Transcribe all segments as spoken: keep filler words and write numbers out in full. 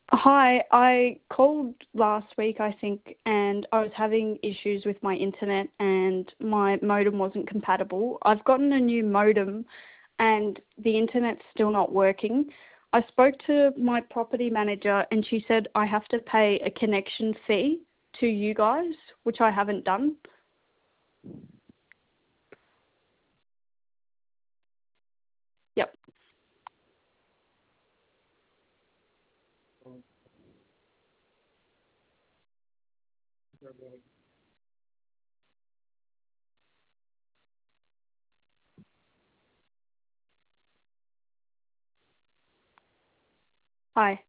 Hi, I called last week, I think, and I was having issues with my internet and my modem wasn't compatible. I've gotten a new modem and the internet's still not working. I spoke to my property manager and she said I have to pay a connection fee to you guys, which I haven't done. Yep. Hi.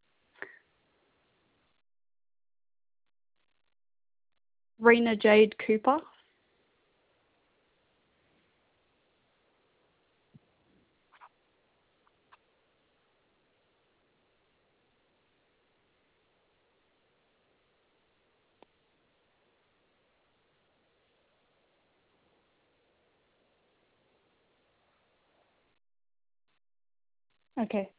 Rena Jade Cooper. Okay.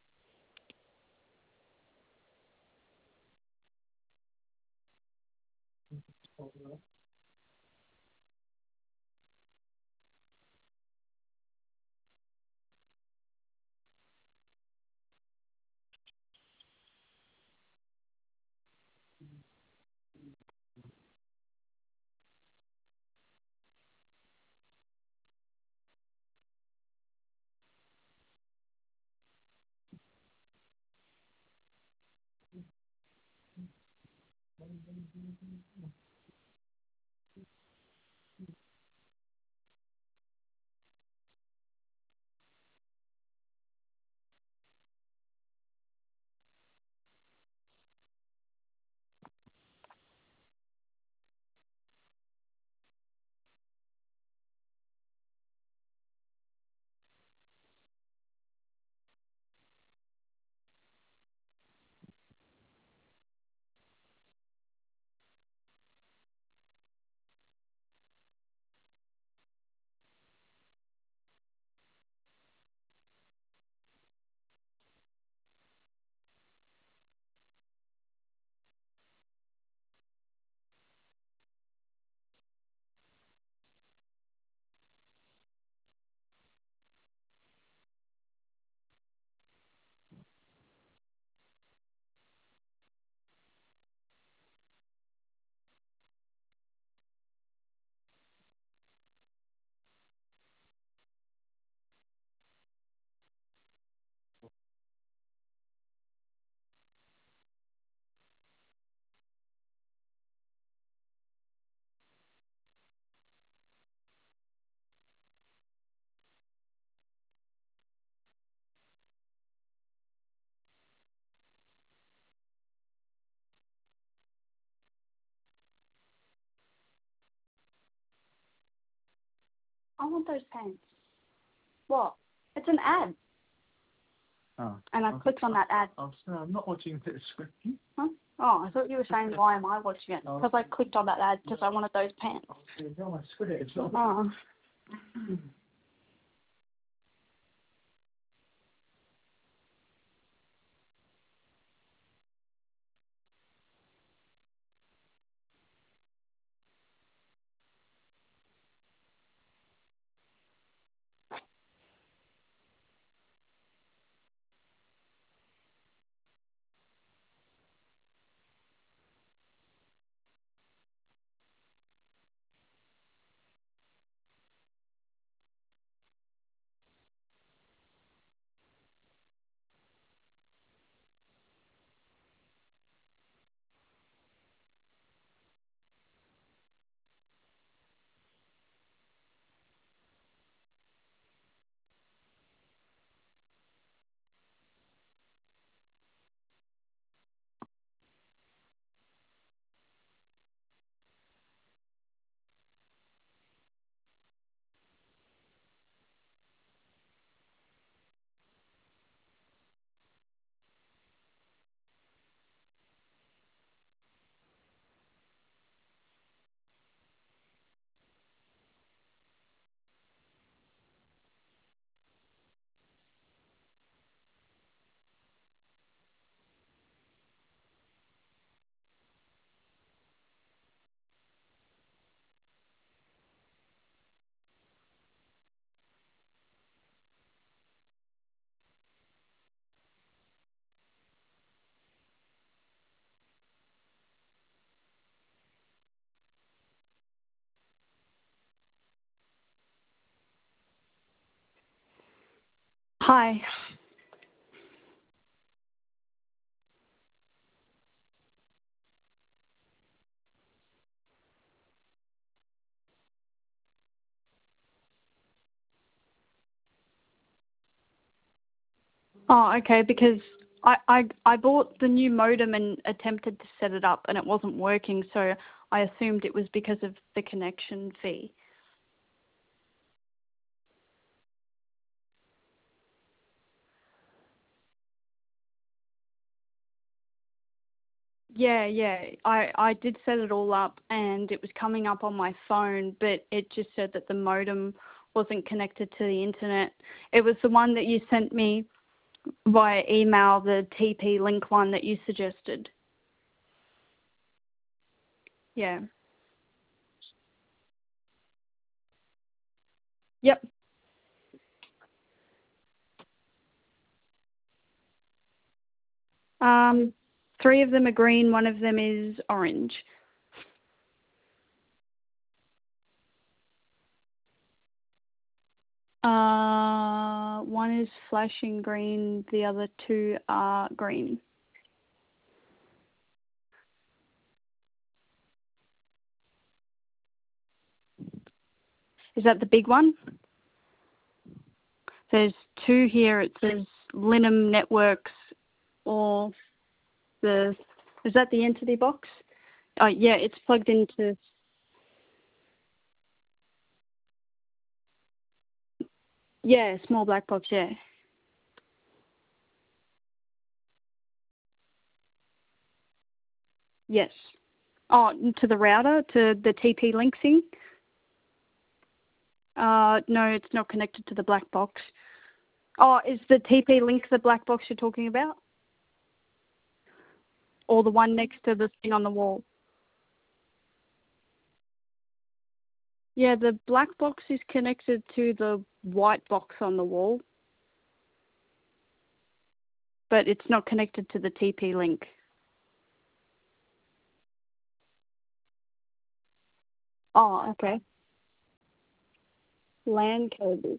I want those pants. What? It's an ad. Oh. And I clicked on that ad. I'm sorry, I'm not watching this script. Huh? Oh, I thought you were saying why am I watching it? Because I clicked on that ad because I wanted those pants. No, I swear it's not. Oh. Hi. Oh, okay, because I, I, I bought the new modem and attempted to set it up and it wasn't working, so I assumed it was because of the connection fee. Yeah, yeah. I, I did set it all up and it was coming up on my phone, but it just said that the modem wasn't connected to the internet. It was the one that you sent me via email, the T P link one that you suggested. Yeah. Yep. Um, three of them are green, one of them is orange. Uh, one is flashing green, the other two are green. Is that the big one? There's two here. It says Linum Networks or the, is that the entity box? Oh, yeah, it's plugged into, yeah, small black box, yeah. Yes. Oh, to the router, to the T P link thing? Uh, no, it's not connected to the black box. Oh, is the T P link the black box you're talking about? Or the one next to the thing on the wall? Yeah, the black box is connected to the white box on the wall, but it's not connected to the T P link. Oh, okay. LAN cable.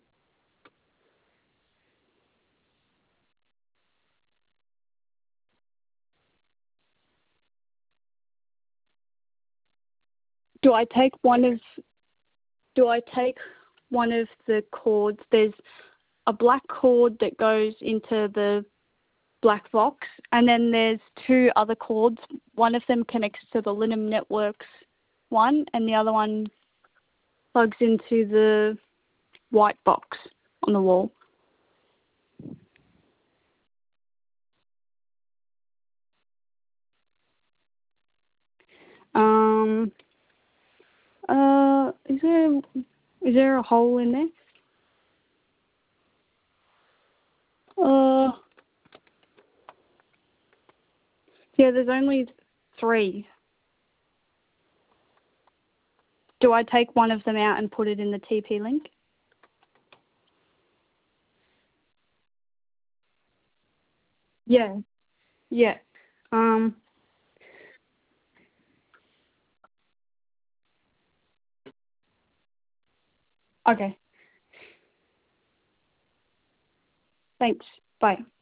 Do I take one of, do I take one of the cords? There's a black cord that goes into the black box, and then there's two other cords. One of them connects to the Linum Networks one, and the other one plugs into the white box on the wall. Um, uh, is there is there a hole in there? Uh, yeah, there's only three. Do I take one of them out and put it in the T P link? Yeah. Yeah. Um, okay. Thanks. Bye.